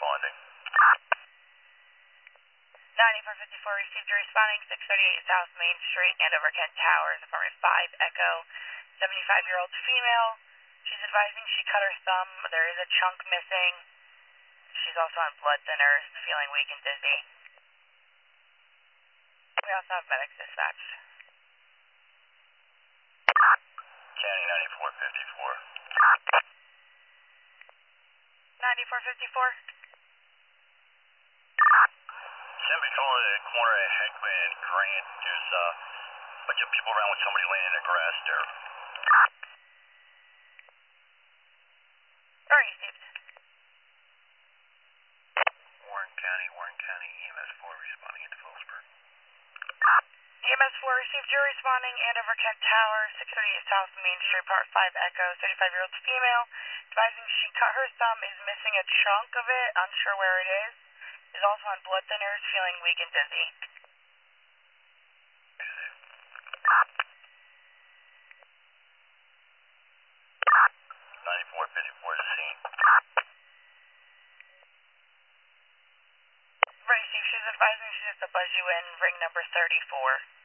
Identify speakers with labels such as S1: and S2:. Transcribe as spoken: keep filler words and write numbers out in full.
S1: responding.
S2: ninety-four fifty-four received, you're responding, six thirty-eight South Main Street, Andover, Kent Towers, apartment five, Echo, seventy-five-year-old female. She's advising she cut her thumb, there is a chunk missing. She's also on blood thinners, feeling weak and dizzy. We also have medics dispatched.
S1: County ninety-four fifty-four.
S2: ninety-four fifty-four.
S1: Send patrol at the corner of Heckman and Grant. There's uh, a bunch of people around with somebody laying in the grass there.
S2: Alright, received.
S1: Warren County, Warren County, E M S four responding into Phillipsburg.
S2: E M S four received, you're responding, Andover, Kent Towers, six thirty-eight South Main Street, part five, Echo, thirty-five-year-old female. Advising she cut her thumb, is missing a chunk of it, unsure where it is. Is also on blood thinners, feeling weak and dizzy.
S1: ninety-four fifty-four to scene.
S2: Right, Steve, she's advising she has to buzz you in, ring number thirty-four.